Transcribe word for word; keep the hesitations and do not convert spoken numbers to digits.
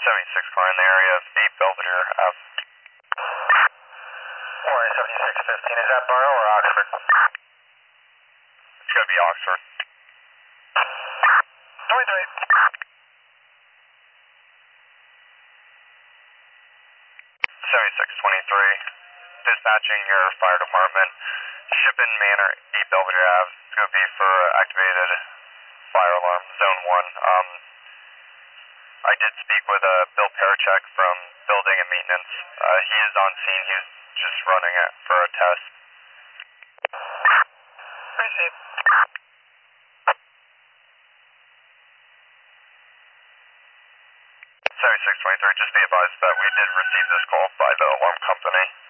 seventy-six car in the area of eight Belvedere Ave. Warren seventy-six fifteen, is that Borough or Oxford? It's going to be Oxford. twenty-three. seventy-six twenty-three, dispatching your fire department, Shippen Manor, eight Belvedere Ave. It's going to be for activated fire alarm, zone one. Um, I did speak with uh, Bill Parachek from Building and Maintenance. Uh, he is on scene. He's just running it for a test. Received. seventy-six twenty-three, just be advised that we did receive this call by the alarm company.